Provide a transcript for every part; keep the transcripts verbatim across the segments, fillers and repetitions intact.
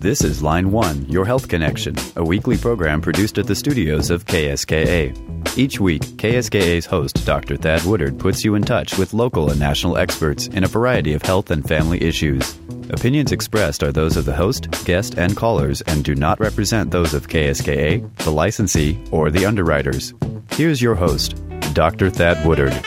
This is Line One, Your Health Connection, a weekly program produced at the studios of K S K A. Each week, K S K A's host, Doctor Thad Woodard, puts you in touch with local and national experts in a variety of health and family issues. Opinions expressed are those of the host, guest, and callers and do not represent those of K S K A, the licensee, or the underwriters. Here's your host, Doctor Thad Woodard.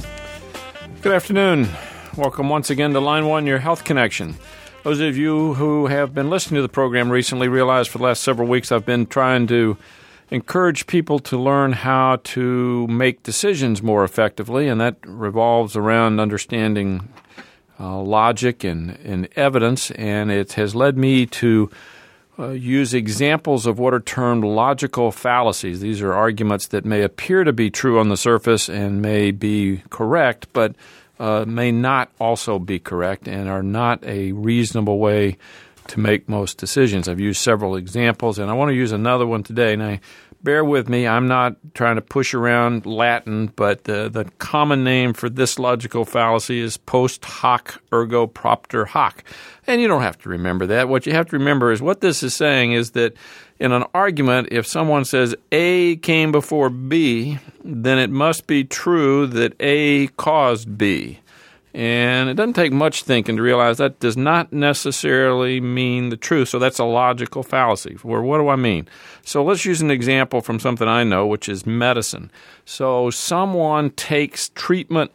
Good afternoon. Welcome once again to Line One, Your Health Connection. Those of you who have been listening to the program recently realize for the last several weeks I've been trying to encourage people to learn how to make decisions more effectively, and that revolves around understanding uh, logic and, and evidence, and it has led me to uh, use examples of what are termed logical fallacies. These are arguments that may appear to be true on the surface and may be correct, but Uh, may not also be correct and are not a reasonable way to make most decisions. I've used several examples, and I want to use another one today. Now, bear with me. I'm not trying to push around Latin, but the, the common name for this logical fallacy is post hoc ergo propter hoc. And you don't have to remember that. What you have to remember is what this is saying is that in an argument, if someone says A came before B, then it must be true that A caused B. And it doesn't take much thinking to realize that does not necessarily mean the truth. So that's a logical fallacy. Well, what do I mean? So let's use an example from something I know, which is medicine. So someone takes treatment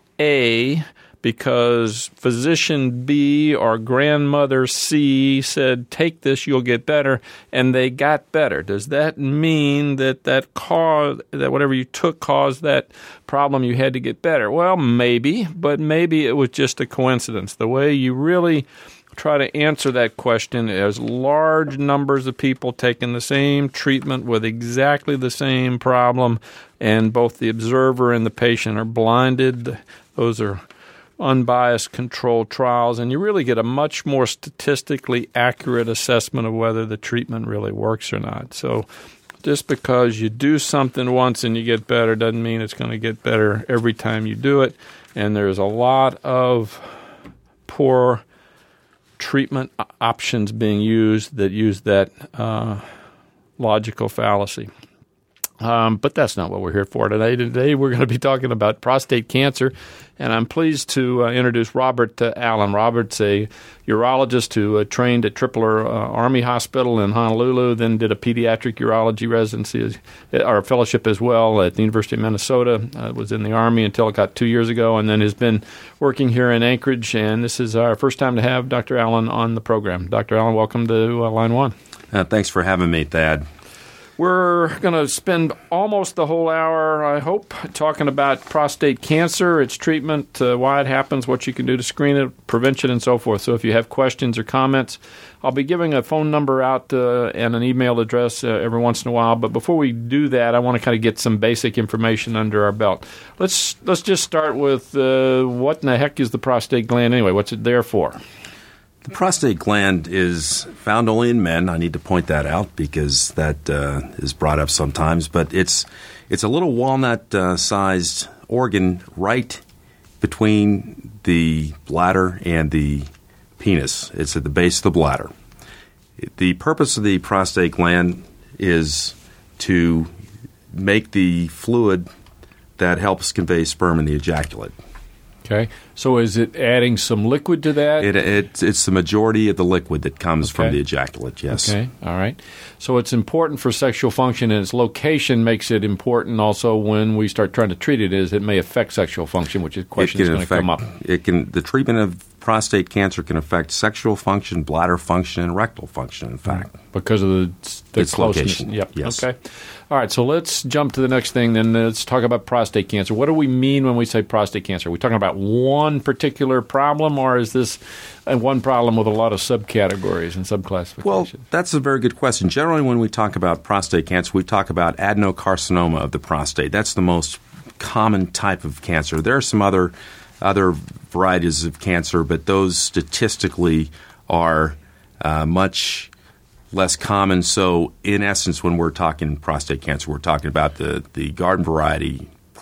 A because physician B or grandmother C said, take this, you'll get better, and they got better. Does that mean that that cause, that whatever you took caused that problem you had to get better? Well, maybe, but maybe it was just a coincidence. The way you really try to answer that question is large numbers of people taking the same treatment with exactly the same problem, and both the observer and the patient are blinded. Those are unbiased controlled trials, and you really get a much more statistically accurate assessment of whether the treatment really works or not. So just because you do something once and you get better doesn't mean it's going to get better every time you do it, and there's a lot of poor treatment options being used that use that uh, logical fallacy. Um, but that's not what we're here for today. Today we're going to be talking about prostate cancer, and I'm pleased to uh, introduce Robert uh, Allen. Robert's a urologist who uh, trained at Tripler uh, Army Hospital in Honolulu, then did a pediatric urology residency or fellowship as well at the University of Minnesota. Uh, was in the Army until it got two years ago, and then has been working here in Anchorage. And this is our first time to have Doctor Allen on the program. Doctor Allen, welcome to uh, Line One. Uh, thanks for having me, Thad. We're going to spend almost the whole hour, I hope, talking about prostate cancer, its treatment, uh, why it happens, what you can do to screen it, prevention, and so forth. So if you have questions or comments, I'll be giving a phone number out uh, and an email address uh, every once in a while. But before we do that, I want to kind of get some basic information under our belt. Let's let's just start with uh, what in the heck is the prostate gland anyway? What's it there for? The prostate gland is found only in men. I need to point that out because that uh, is brought up sometimes. But it's it's a little walnut-sized uh, organ right between the bladder and the penis. It's at the base of the bladder. The purpose of the prostate gland is to make the fluid that helps convey sperm in the ejaculate. Okay. So is it adding some liquid to that? It, it, it's the majority of the liquid that comes okay. from the ejaculate, yes. Okay. All right. So it's important for sexual function, and its location makes it important also when we start trying to treat it, is it may affect sexual function, which is a question that's going to come up. It can, the treatment of prostate cancer can affect sexual function, bladder function, and rectal function, in fact. Because of the, the its closeness. location. Yep. Yes. Okay. All right, so let's jump to the next thing then. Let's talk about prostate cancer. What do we mean when we say prostate cancer? Are we talking about one particular problem, or is this one problem with a lot of subcategories and subclassifications? Well, that's a very good question. Generally, when we talk about prostate cancer, we talk about adenocarcinoma of the prostate. That's the most common type of cancer. There are some other other varieties of cancer, but those statistically are uh, much less common. So, in essence, when we're talking prostate cancer, we're talking about the, the garden variety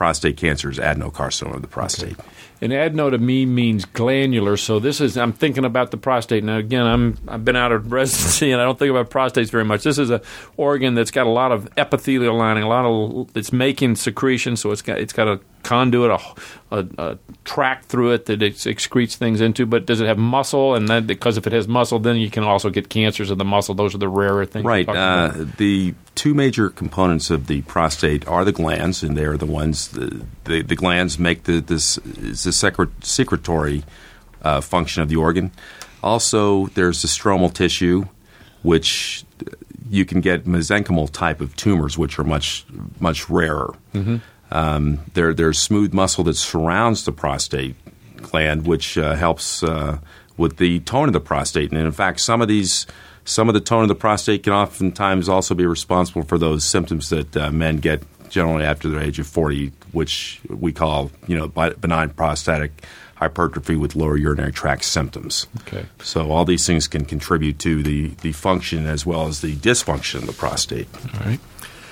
prostate cancer is adenocarcinoma of the prostate. Okay. And adeno to me means glandular. So this is, I'm thinking about the prostate. Now, again, I'm, I've been out of residency, and I don't think about prostates very much. This is an organ that's got a lot of epithelial lining, a lot of, it's making secretion, so it's got it's got a conduit, a, a, a tract through it that it excretes things into. But does it have muscle? And then, because if it has muscle, then you can also get cancers of the muscle. Those are the rarer things. Right. Uh, the two major components of the prostate are the glands, and they're the ones, the, the, the glands make the, this, is the secret, secretory uh, function of the organ. Also, there's the stromal tissue, which you can get mesenchymal type of tumors, which are much, much rarer. Mm-hmm. Um, there, there's smooth muscle that surrounds the prostate gland, which uh, helps uh, with the tone of the prostate. And in fact, some of these, some of the tone of the prostate can oftentimes also be responsible for those symptoms that uh, men get generally after the age of forty, which we call, you know, benign prostatic hypertrophy with lower urinary tract symptoms. Okay. So all these things can contribute to the, the function as well as the dysfunction of the prostate. All right.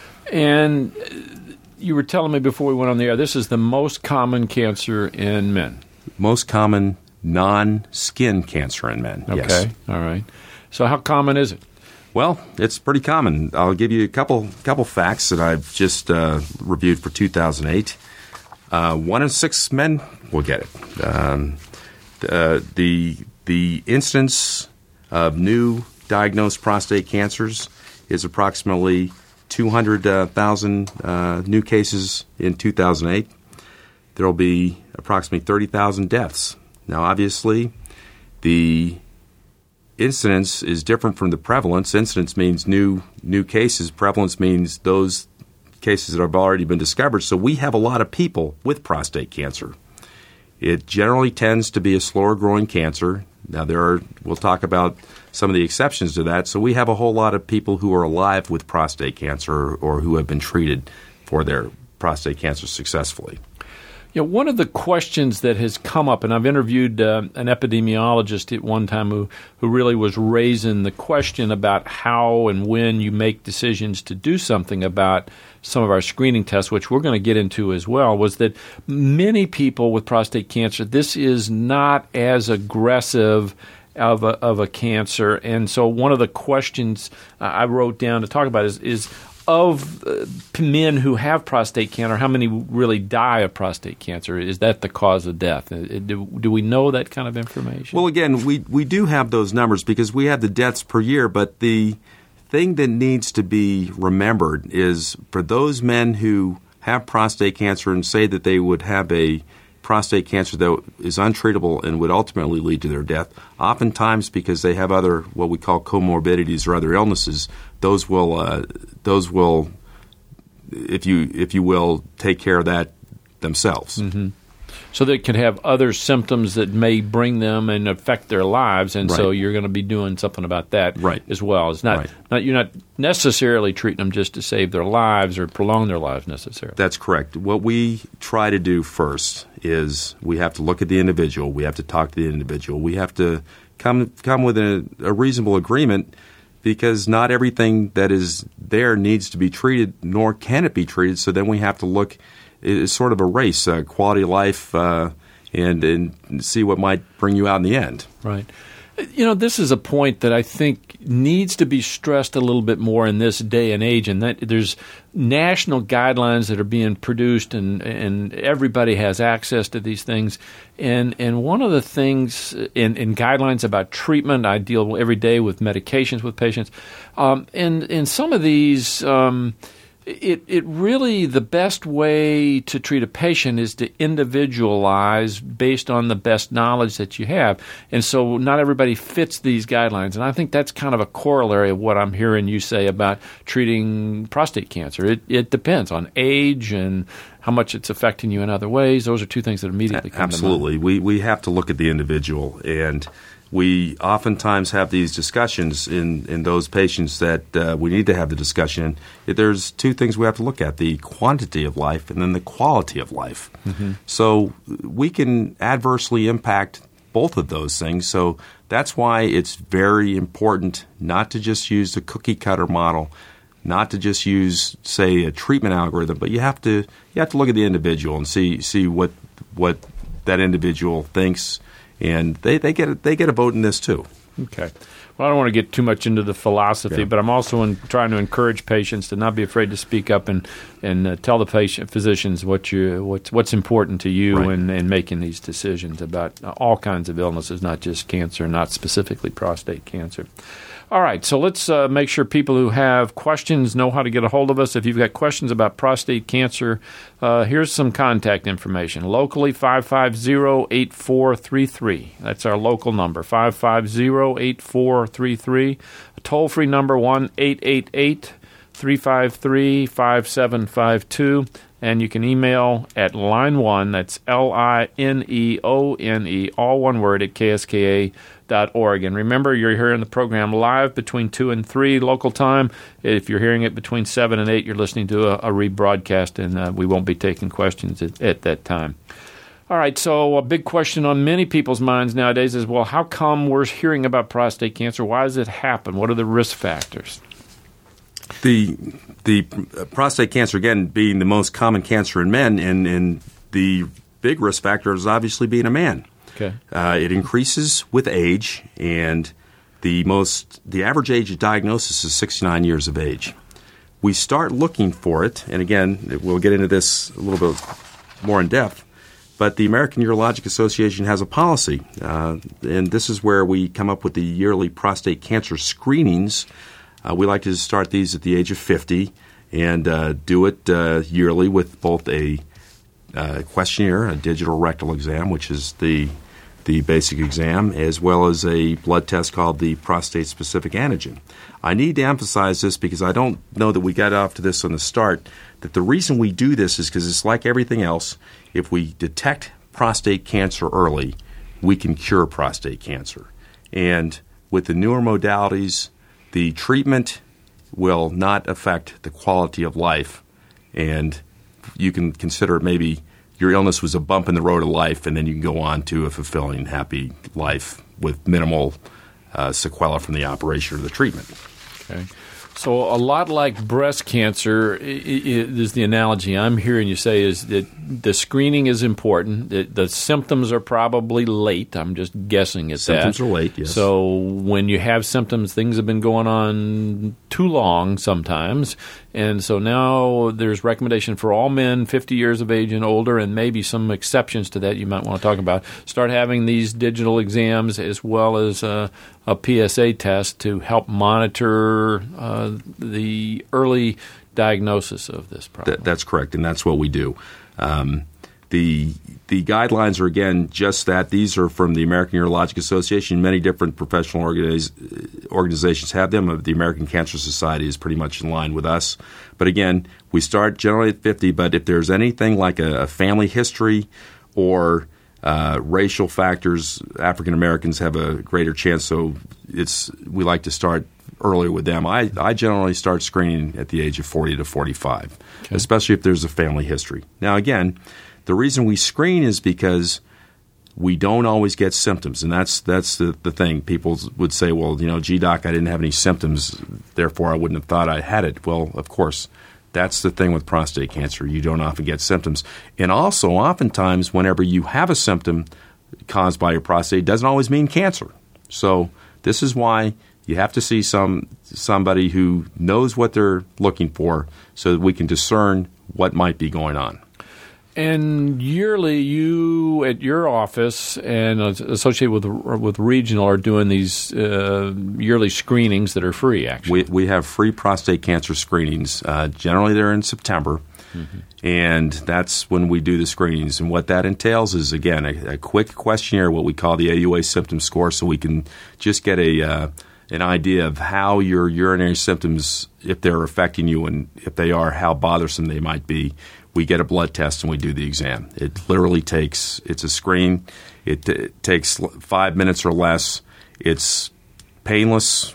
And you were telling me before we went on the air, this is the most common cancer in men. Most common non-skin cancer in men, okay. Yes. All right. So how common is it? Well, it's pretty common. I'll give you a couple couple facts that I've just uh, reviewed for two thousand eight. Uh, one in six men will get it. Um, uh, the the incidence of new diagnosed prostate cancers is approximately two hundred thousand uh, new cases in two thousand eight. There will be approximately thirty thousand deaths. Now, obviously, the incidence is different from the prevalence. Incidence means new new cases. Prevalence means those cases that have already been discovered. So we have a lot of people with prostate cancer. It generally tends to be a slower growing cancer. Now, there are, we'll talk about some of the exceptions to that. So we have a whole lot of people who are alive with prostate cancer or who have been treated for their prostate cancer successfully. You know, one of the questions that has come up, and I've interviewed uh, an epidemiologist at one time who, who really was raising the question about how and when you make decisions to do something about some of our screening tests, which we're going to get into as well, was that many people with prostate cancer, this is not as aggressive of a, of a cancer. And so one of the questions uh, I wrote down to talk about is, is of uh, men who have prostate cancer, how many really die of prostate cancer? Is that the cause of death? Do, do we know that kind of information? Well, again, we, we do have those numbers because we have the deaths per year, but the thing that needs to be remembered is for those men who have prostate cancer and say that they would have a prostate cancer that is untreatable and would ultimately lead to their death, oftentimes because they have other what we call comorbidities or other illnesses, those will uh, those will, if you if you will, take care of that themselves. Mm-hmm. So they could have other symptoms that may bring them and affect their lives, and right. so you're going to be doing something about that right. as well. It's not, right. not you're not necessarily treating them just to save their lives or prolong their lives necessarily. That's correct. What we try to do first is we have to look at the individual. We have to talk to the individual. We have to come come with a, a reasonable agreement because not everything that is there needs to be treated, nor can it be treated. So then we have to look. It's sort of a race, uh, quality of life, uh, and and see what might bring you out in the end. Right. You know, this is a point that I think needs to be stressed a little bit more in this day and age, and that there's national guidelines that are being produced, and, and everybody has access to these things. And and one of the things in, in guidelines about treatment, I deal every day with medications with patients, um, and, and some of these um, – It it really, the best way to treat a patient is to individualize based on the best knowledge that you have. And so not everybody fits these guidelines. And I think that's kind of a corollary of what I'm hearing you say about treating prostate cancer. It it depends on age and how much it's affecting you in other ways. Those are two things that immediately come Absolutely. to mind. We, we have to look at the individual, and we oftentimes have these discussions in, in those patients that uh, we need to have the discussion. There's two things we have to look at, the quantity of life and then the quality of life. Mm-hmm. So we can adversely impact both of those things. So that's why it's very important not to just use the cookie-cutter model. not to just use, say, a treatment algorithm, but you have to you have to look at the individual and see see what what that individual thinks, and they, they get a, they get a vote in this too. Okay. Well, I don't want to get too much into the philosophy, yeah. but I'm also in, trying to encourage patients to not be afraid to speak up and and uh, tell the patient physicians what you what's what's important to you right. in, in making these decisions about uh, all kinds of illnesses, not just cancer, not specifically prostate cancer. All right, so let's uh, make sure people who have questions know how to get a hold of us. If you've got questions about prostate cancer, uh, here's some contact information. Locally, five five zero, eight four three three. That's our local number, five five zero, eight four three three. A toll-free number, one eight eight eight, three five three, five seven five two. And you can email at line one, that's L I N E O N E, all one word, at K S K A dot org. And remember, you're hearing the program live between two and three local time. If you're hearing it between seven and eight, you're listening to a, a rebroadcast, and uh, we won't be taking questions at, at that time. All right, so a big question on many people's minds nowadays is, well, how come we're hearing about prostate cancer? Why does it happen? What are the risk factors? The the prostate cancer, again, being the most common cancer in men, and, and the big risk factor is obviously being a man. Okay. Uh, it increases with age, and the most the average age of diagnosis is sixty-nine years of age. We start looking for it, and again, we'll get into this a little bit more in depth, but the American Urologic Association has a policy, uh, and this is where we come up with the yearly prostate cancer screenings. Uh, we like to start these at the age of fifty and uh, do it uh, yearly with both a uh, questionnaire, a digital rectal exam, which is the the basic exam, as well as a blood test called the prostate-specific antigen. I need to emphasize this because I don't know that we got off to this on the start, that the reason we do this is because it's like everything else. If we detect prostate cancer early, we can cure prostate cancer. And with the newer modalities, the treatment will not affect the quality of life, and you can consider maybe your illness was a bump in the road of life, and then you can go on to a fulfilling, happy life with minimal uh, sequela from the operation or the treatment. Okay. So a lot like breast cancer is the analogy I'm hearing you say is that the screening is important. The, the symptoms are probably late. I'm just guessing at symptoms that. Symptoms are late, yes. So when you have symptoms, things have been going on too long sometimes. And so now there's recommendation for all men fifty years of age and older, and maybe some exceptions to that you might want to talk about. Start having these digital exams as well as uh, a P S A test to help monitor uh, the early diagnosis of this problem. Th- that's correct, and that's what we do. Um, the the guidelines are, again, just that. These are from the American Urologic Association. Many different professional organiz- organizations have them. The American Cancer Society is pretty much in line with us. But again, we start generally at fifty, but if there's anything like a, a family history or uh, racial factors, African Americans have a greater chance, so it's we like to start earlier with them. I, I generally start screening at the age of forty to forty-five, okay, especially if there's a family history. Now, again, the reason we screen is because we don't always get symptoms, and that's that's the, the thing. People would say, well, you know, gee, doc, I didn't have any symptoms, therefore I wouldn't have thought I had it. Well, of course, that's the thing with prostate cancer. You don't often get symptoms. And also, oftentimes, whenever you have a symptom caused by your prostate, it doesn't always mean cancer. So this is why you have to see some somebody who knows what they're looking for so that we can discern what might be going on. And yearly, you at your office and associated with with regional are doing these uh, yearly screenings that are free. Actually, we we have free prostate cancer screenings. Uh, generally, they're in September, mm-hmm. and that's when we do the screenings. And what that entails is, again, a, a quick questionnaire, what we call the A U A symptom score, so we can just get a uh, an idea of how your urinary symptoms, if they're affecting you, and if they are, how bothersome they might be. We get a blood test and we do the exam. It literally takes, it's a screen. It, it takes five minutes or less. It's painless,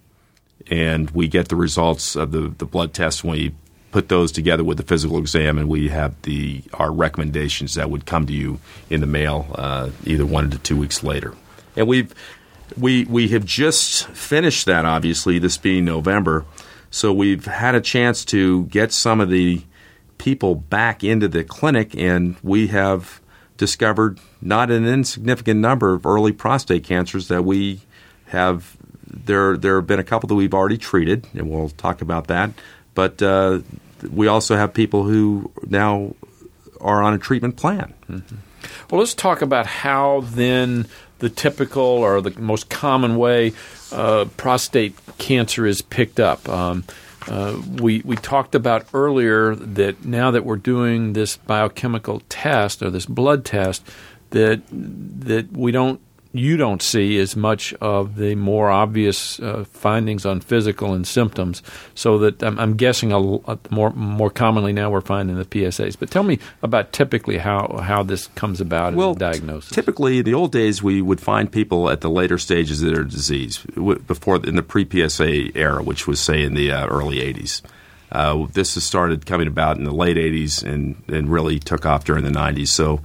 and we get the results of the, the blood test, and we put those together with the physical exam, and we have the our recommendations that would come to you in the mail uh, either one to two weeks later. And we've we we have just finished that, obviously, this being November. So we've had a chance to get some of the people back into the clinic, and we have discovered not an insignificant number of early prostate cancers that we have. There, there have been a couple that we've already treated, and we'll talk about that. But uh, we also have people who now are on a treatment plan. Mm-hmm. Well, let's talk about how then the typical or the most common way uh, prostate cancer is picked up. Um, uh, we we talked about earlier that now that we're doing this biochemical test or this blood test, that that we don't you don't see as much of the more obvious uh, findings on physical and symptoms. So that I'm, I'm guessing a, a more more commonly now we're finding the P S As. But tell me about typically how, how this comes about well, in diagnosis. Typically, in the old days, we would find people at the later stages of their disease, before in the pre-P S A era, which was, say, in the uh, early eighties. Uh, this has started coming about in the late eighties and, and really took off during the nineties. So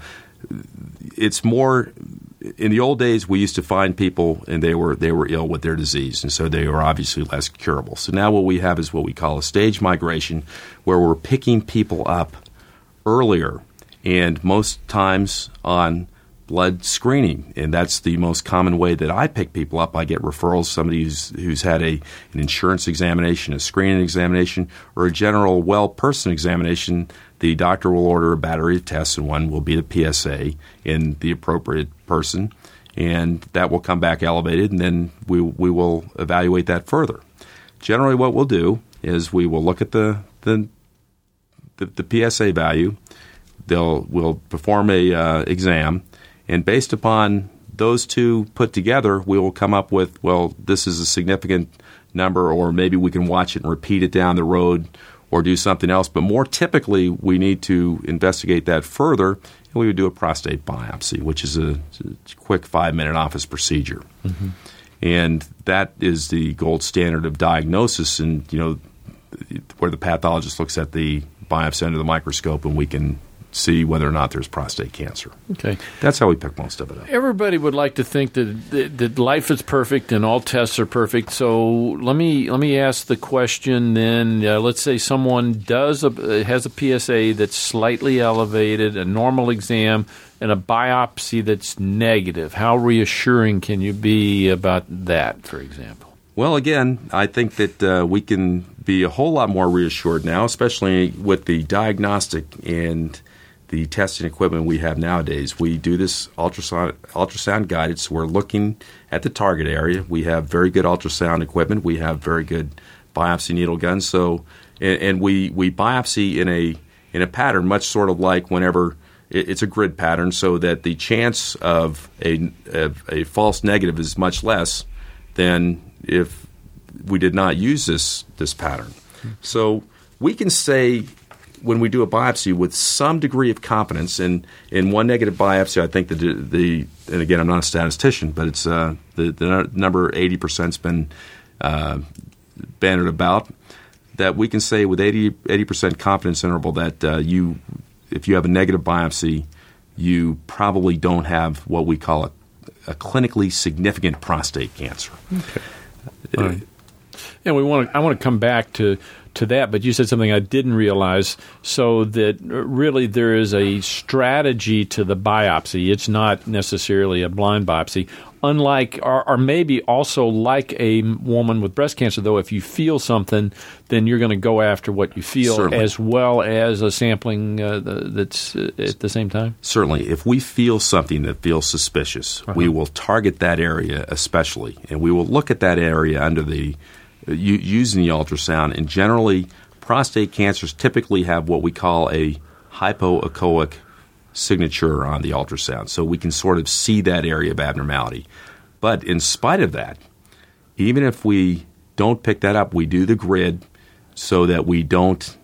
it's more – in the old days, we used to find people and they were they were ill with their disease, and so they were obviously less curable. So now what we have is what we call a stage migration, where we're picking people up earlier and most times on blood screening, and that's the most common way that I pick people up. I get referrals, somebody who's who's had a an insurance examination, a screening examination, or a general well-person examination. The doctor will order a battery of tests, and one will be the P S A in the appropriate person, and that will come back elevated, and then we we will evaluate that further. Generally, what we'll do is we will look at the the the, the P S A value. They'll we'll perform a uh, exam, and based upon those two put together, we will come up with, well, this is a significant number, or maybe we can watch it and repeat it down the road, or do something else. But more typically, we need to investigate that further, and we would do a prostate biopsy, which is a, a quick five-minute office procedure. Mm-hmm. And that is the gold standard of diagnosis, and you know, where the pathologist looks at the biopsy under the microscope, and we can see whether or not there's prostate cancer. Okay. That's how we pick most of it up. Everybody would like to think that, that that life is perfect and all tests are perfect. So let me let me ask the question then. Uh, let's say someone does a, has a P S A that's slightly elevated, a normal exam, and a biopsy that's negative. How reassuring can you be about that, for example? Well, again, I think that uh, we can be a whole lot more reassured now, especially with the diagnostic and the testing equipment we have nowadays. We do this ultrasound, ultrasound guided, so we're looking at the target area. We have very good ultrasound equipment. We have very good biopsy needle guns. So, and, and we, we biopsy in a in a pattern, much sort of like whenever it, it's a grid pattern, so that the chance of a of a false negative is much less than if we did not use this this pattern. So we can say, when we do a biopsy, with some degree of confidence, and in one negative biopsy, I think the the and again, I'm not a statistician, but it's uh, the the number eighty percent's been uh, bandied about, that we can say with eighty percent confidence interval that uh, you, if you have a negative biopsy, you probably don't have what we call a, a clinically significant prostate cancer. Okay. All right. And we want to. I want to come back to. to that, but you said something I didn't realize, so that really there is a strategy to the biopsy. It's not necessarily a blind biopsy. Unlike, or, or maybe also like a woman with breast cancer, though, if you feel something, then you're going to go after what you feel. Certainly. As well as a sampling uh, that's uh, at the same time? Certainly. If we feel something that feels suspicious, uh-huh. we will target that area especially, and we will look at that area under the using the ultrasound, and generally prostate cancers typically have what we call a hypoechoic signature on the ultrasound, so we can sort of see that area of abnormality. But in spite of that, even if we don't pick that up, we do the grid so that we don't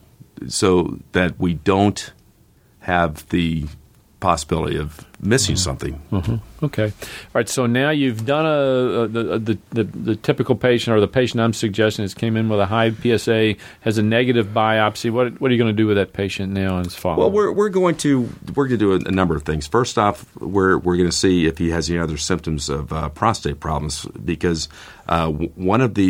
so that we don't have the possibility of missing mm-hmm. something. Mm-hmm. Okay. All right. So now you've done a, a, the, the, the the typical patient, or the patient I'm suggesting has came in with a high P S A, has a negative biopsy. What what are you going to do with that patient now in his follow-up? Well, we're we're going to we're going to do a, a number of things. First off, we're we're going to see if he has any other symptoms of uh, prostate problems, because uh, w- one of the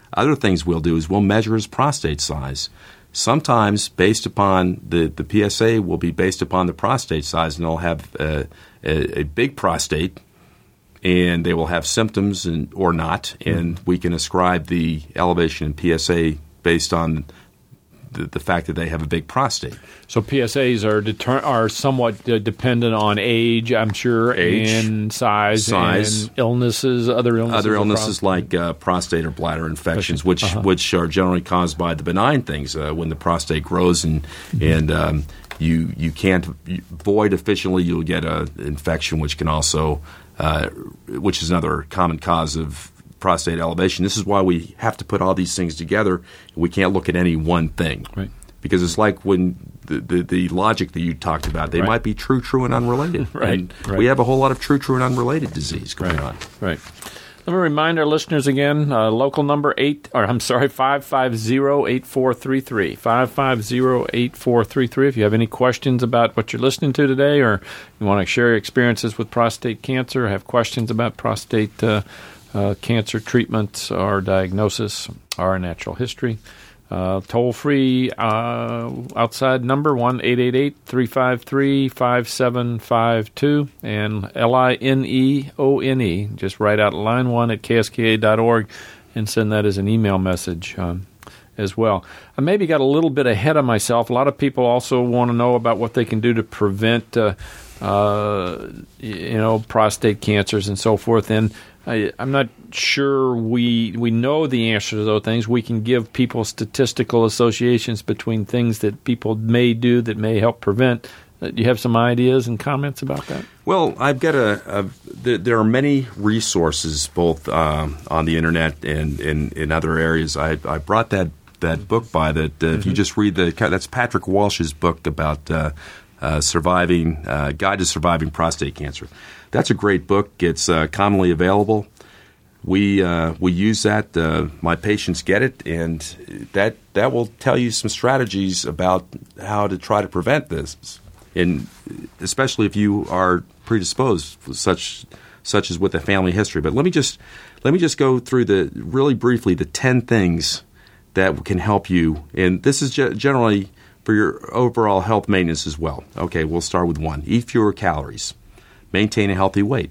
other things we'll do is we'll measure his prostate size. Sometimes, based upon the, the P S A, will be based upon the prostate size, and they'll have a, a, a big prostate, and they will have symptoms and, or not, and we can ascribe the elevation in P S A based on the, the fact that they have a big prostate. So P S As are deter- are somewhat uh, dependent on age, I'm sure, age, and size, size, and illnesses, other illnesses, other illnesses like uh, prostate or bladder infections, which uh-huh. which are generally caused by the benign things uh, when the prostate grows and mm-hmm. and um, you you can't void efficiently, you'll get an infection, which can also uh, which is another common cause of prostate elevation. This is why we have to put all these things together. We can't look at any one thing. Right. Because it's like when the, the, the logic that you talked about, they right. might be true, true, and unrelated. right. And right. we have a whole lot of true, true, and unrelated disease going right. on. Right. Let me remind our listeners again, uh, local number eight, or I'm sorry, five five zero, eight four three three, five five zero, eight four three three. If you have any questions about what you're listening to today, or you want to share your experiences with prostate cancer, have questions about prostate uh, uh, cancer treatments or diagnosis or natural history, Uh, toll-free uh, outside number, one eight eight eight, three five three, five seven five two, and L I N E O N E. Just write out line one at K S K A dot org and send that as an email message um, as well. I maybe got a little bit ahead of myself. A lot of people also want to know about what they can do to prevent, uh, uh, you know, prostate cancers and so forth. And I, I'm not sure we we know the answer to those things. We can give people statistical associations between things that people may do that may help prevent. Uh, do you have some ideas and comments about that? Well, I've got a, a there, there are many resources both um, on the internet and in, in other areas. I, I brought that, that book by that uh, mm-hmm. if you just read the that's Patrick Walsh's book about uh, uh, surviving uh, Guide to Surviving Prostate Cancer. That's a great book. It's uh, commonly available. We uh, we use that. Uh, my patients get it, and that that will tell you some strategies about how to try to prevent this, and especially if you are predisposed, such such as with a family history. But let me just let me just go through the really briefly the ten things that can help you, and this is ge- generally for your overall health maintenance as well. Okay, we'll start with one: eat fewer calories. Maintain a healthy weight.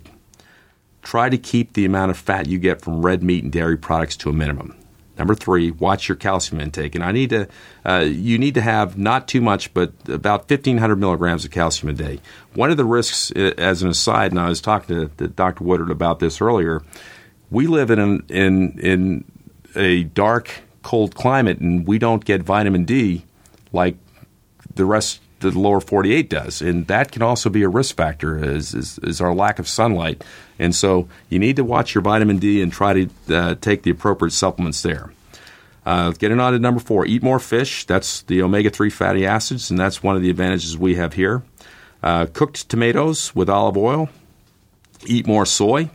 Try to keep the amount of fat you get from red meat and dairy products to a minimum. Number three, watch your calcium intake. And I need to, uh, you need to have not too much, but about fifteen hundred milligrams of calcium a day. One of the risks, as an aside, and I was talking to, to Doctor Woodard about this earlier, we live in, an, in, in a dark, cold climate, and we don't get vitamin D like the rest the lower forty-eight does, and that can also be a risk factor is, is, is our lack of sunlight. And so you need to watch your vitamin D and try to uh, take the appropriate supplements there. Uh, getting on to number four, eat more fish. That's the omega three fatty acids, and that's one of the advantages we have here. Uh, cooked tomatoes with olive oil. Eat more soy.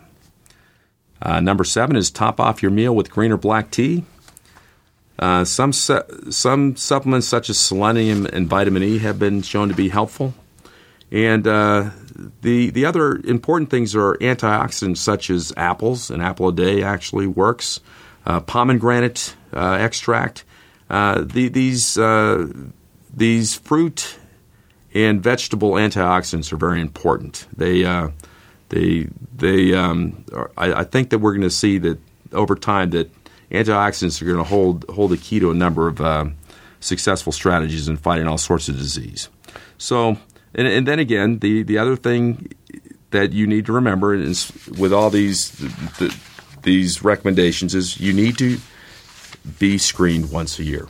Uh, number seven is top off your meal with green or black tea. Uh, some su- some supplements such as selenium and vitamin E have been shown to be helpful. And uh, the the other important things are antioxidants such as apples. An apple a day actually works. Uh, pomegranate uh, extract. Uh, the, these uh, these fruit and vegetable antioxidants are very important. They uh, they they um, are, I, I think that we're going to see that over time that antioxidants are going to hold hold the key to a number of uh, successful strategies in fighting all sorts of disease. So, and, and then again, the, the other thing that you need to remember is with all these the, these recommendations is you need to be screened once a year.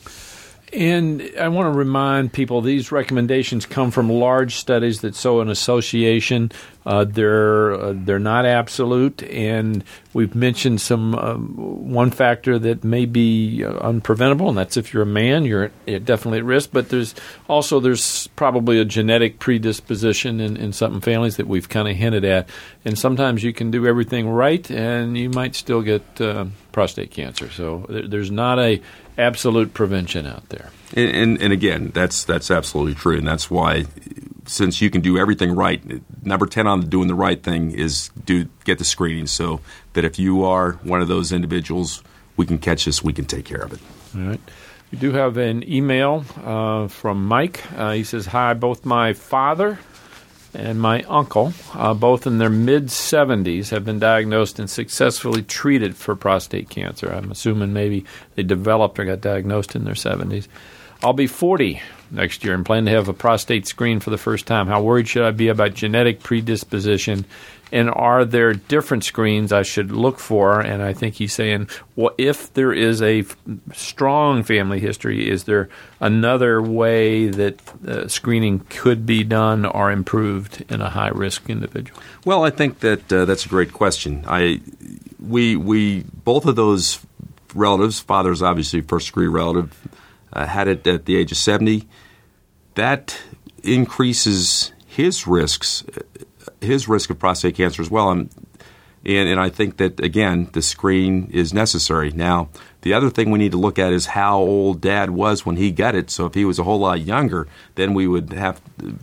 And I want to remind people these recommendations come from large studies that show an association. Uh, they're uh, they're not absolute, and we've mentioned some um, one factor that may be uh, unpreventable, and that's if you're a man, you're, you're definitely at risk. But there's also there's probably a genetic predisposition in, in some families that we've kind of hinted at, and sometimes you can do everything right, and you might still get uh, prostate cancer. So there, there's not a absolute prevention out there. And, and, and again, that's that's absolutely true, and that's why, since you can do everything right, number ten on the doing the right thing is do get the screening, so that if you are one of those individuals we can catch this, we can take care of it. All right. We do have an email uh, from Mike. Uh, he says, hi, both my father and my uncle, uh, both in their mid-seventies, have been diagnosed and successfully treated for prostate cancer. I'm assuming maybe they developed or got diagnosed in their seventies. I'll be forty next year and plan to have a prostate screen for the first time. How worried should I be about genetic predisposition? And are there different screens I should look for? And I think he's saying, well, if there is a f- strong family history, is there another way that uh, screening could be done or improved in a high-risk individual? Well, I think that uh, that's a great question. I we we both of those relatives, father's obviously first-degree relative, uh, had it at the age of seventy. That increases his risks. his risk of prostate cancer as well. And, and and I think that, again, the screen is necessary. Now, the other thing we need to look at is how old Dad was when he got it. So if he was a whole lot younger, then we would have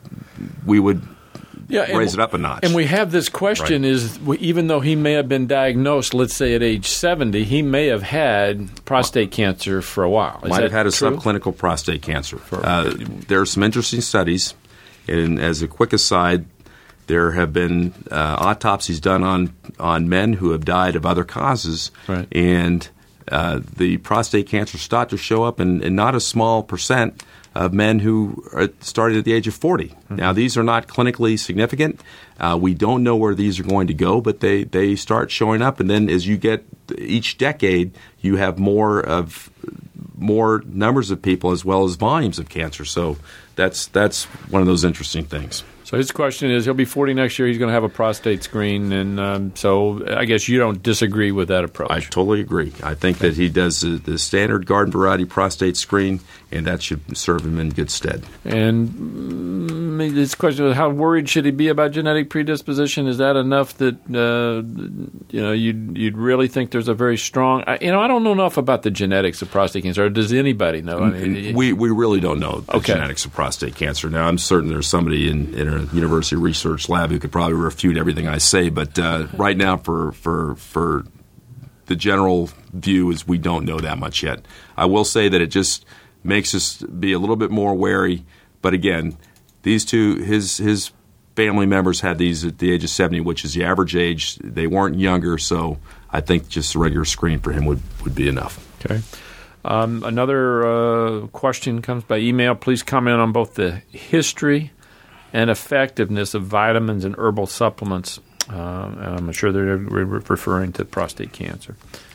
we would yeah, raise it up a notch. And we have this question right. is, even though he may have been diagnosed, let's say at age seventy, he may have had prostate cancer for a while. Is Might have had a true? subclinical prostate cancer. Uh, there are some interesting studies. And as a quick aside, there have been uh, autopsies done on, on men who have died of other causes, right. and uh, the prostate cancer started to show up in, in not a small percent of men who are started at the age of forty. Mm-hmm. Now, these are not clinically significant. Uh, we don't know where these are going to go, but they, they start showing up, and then as you get each decade, you have more of more numbers of people as well as volumes of cancer. So that's that's one of those interesting things. So his question is, he'll be forty next year. He's going to have a prostate screen, and um, so I guess you don't disagree with that approach. I totally agree. I think okay. that he does the, the standard garden variety prostate screen, and that should serve him in good stead. And um, his question is, how worried should he be about genetic predisposition? Is that enough that uh, you know you'd you'd really think there's a very strong? I, you know, I don't know enough about the genetics of prostate cancer. Or does anybody know? I mean, we we really don't know the okay. genetics of prostate cancer. Now, I'm certain there's somebody in, in a university research lab who could probably refute everything I say, but uh, right now for, for for the general view is we don't know that much yet. I will say that it just makes us be a little bit more wary, but again, these two, his his family members had these at the age of seventy, which is the average age. They weren't younger, so I think just a regular screen for him would, would be enough. Okay. Um, another uh, question comes by email. Please comment on both the history and effectiveness of vitamins and herbal supplements. Uh, I'm sure they're re- referring to prostate cancer.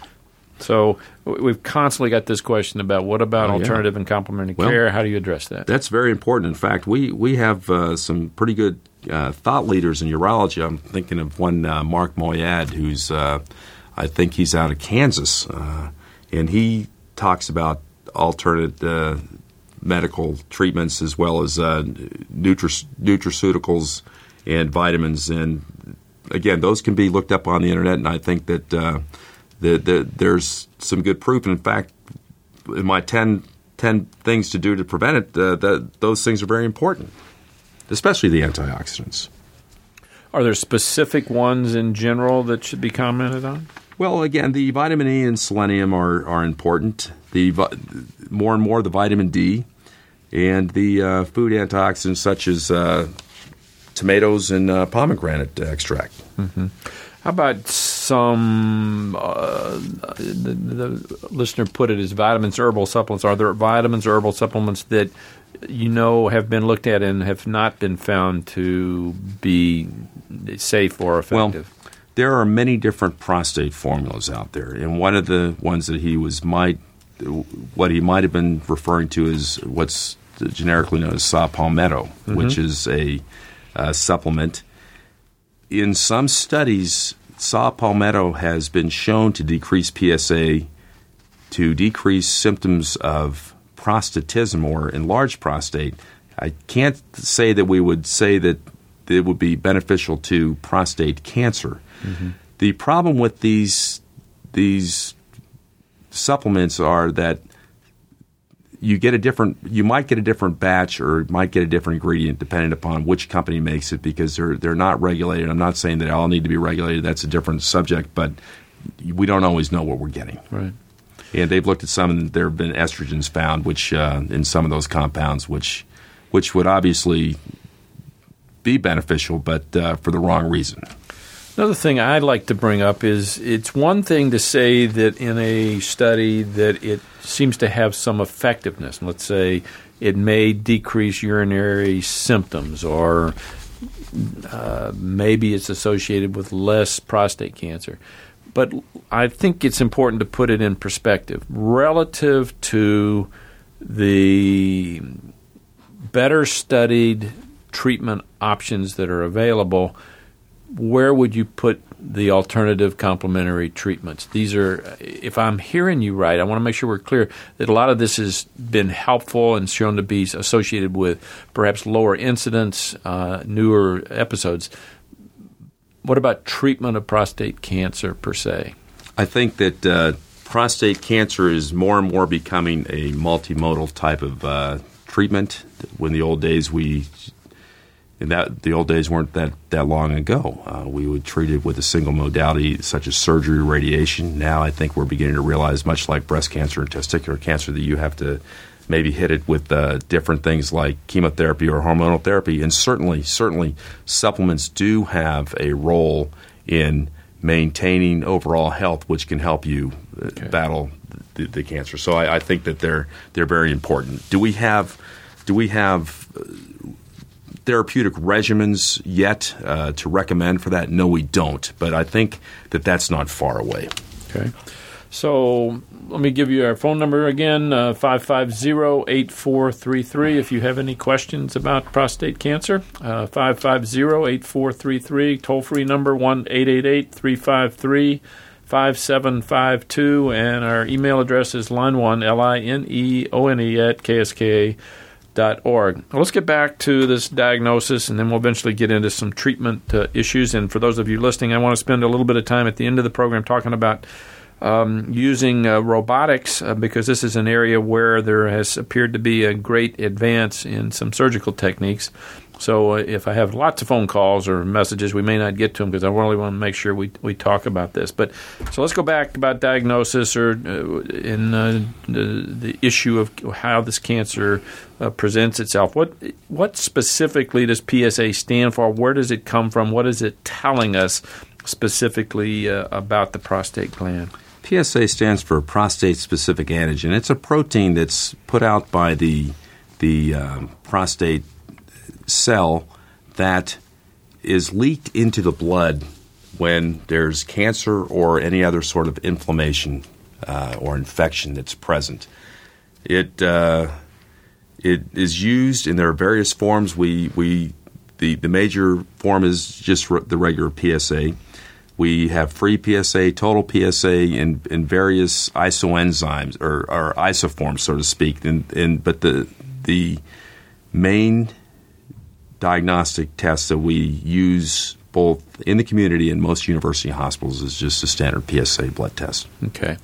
So we've constantly got this question about what about oh, alternative yeah. and complementary well, care? How do you address that? That's very important. In fact, we, we have uh, some pretty good uh, thought leaders in urology. I'm thinking of one, uh, Mark Moyad, who's, uh, I think he's out of Kansas, uh, and he talks about alternate uh, medical treatments as well as uh, nutri- nutraceuticals and vitamins. And again, those can be looked up on the internet, and I think that uh, the, the, there's some good proof. And in fact, in my ten, ten things to do to prevent it, uh, that those things are very important, especially the antioxidants. Are there specific ones in general that should be commented on? Well, again, the vitamin E and selenium are, are important. The more and more the vitamin D and the uh, food antioxidants such as uh, tomatoes and uh, pomegranate extract. Mm-hmm. How about some, uh, the, the listener put it as vitamins, herbal supplements. Are there vitamins or herbal supplements that you know have been looked at and have not been found to be safe or effective? Well, there are many different prostate formulas out there, and one of the ones that he was might, what he might have been referring to is what's generically known as saw palmetto, mm-hmm. which is a, a supplement. In some studies, saw palmetto has been shown to decrease P S A, to decrease symptoms of prostatism or enlarged prostate. I can't say that we would say that it would be beneficial to prostate cancer. Mm-hmm. The problem with these these supplements are that you get a different, you might get a different batch or might get a different ingredient depending upon which company makes it, because they're they're not regulated. I'm not saying they all need to be regulated. That's a different subject, but we don't always know what we're getting. Right. And they've looked at some, and there have been estrogens found, which uh, in some of those compounds, which which would obviously be beneficial, but uh, for the wrong reason. Another thing I'd like to bring up is it's one thing to say that in a study that it seems to have some effectiveness. Let's say it may decrease urinary symptoms, or uh, maybe it's associated with less prostate cancer. But I think it's important to put it in perspective relative to the better studied treatment options that are available. Where would you put the alternative complementary treatments? These are, if I'm hearing you right, I want to make sure we're clear that a lot of this has been helpful and shown to be associated with perhaps lower incidence, uh, newer episodes. What about treatment of prostate cancer per se? I think that uh, prostate cancer is more and more becoming a multimodal type of uh, treatment. When the old days we In that the old days weren't that, that long ago. Uh, we would treat it with a single modality such as surgery, radiation. Now I think we're beginning to realize, much like breast cancer and testicular cancer, that you have to maybe hit it with uh, different things like chemotherapy or hormonal therapy. And certainly, certainly supplements do have a role in maintaining overall health, which can help you uh, okay. battle the, the cancer. So I, I think that they're they're very important. Do we have do we have uh, therapeutic regimens yet uh, to recommend for that? No, we don't. But I think that that's not far away. Okay. So let me give you our phone number again, uh, five five zero, eight four three three, if you have any questions about prostate cancer. Uh, five five zero, eight four three three, toll-free number one eight eight eight, three five three, five seven five two, and our email address is line one, L I N E O N E, at K S K A dot org. Well, let's get back to this diagnosis, and then we'll eventually get into some treatment uh, issues. And for those of you listening, I want to spend a little bit of time at the end of the program talking about um, using uh, robotics, uh, because this is an area where there has appeared to be a great advance in some surgical techniques. So uh, if I have lots of phone calls or messages, we may not get to them because I really want to make sure we we talk about this. But so let's go back about diagnosis, or uh, in uh, the, the issue of how this cancer uh, presents itself. What what specifically does P S A stand for? Where does it come from? What is it telling us specifically uh, about the prostate gland? P S A stands for prostate-specific antigen. It's a protein that's put out by the the um, prostate cell that is leaked into the blood when there's cancer or any other sort of inflammation uh, or infection that's present. It uh, it is used, and there are various forms. We we the the major form is just re- the regular P S A. We have free P S A, total P S A, and, and various isoenzymes or, or isoforms, so to speak. And, and but the the main diagnostic tests that we use both in the community and most university hospitals is just a standard P S A blood test. Okay.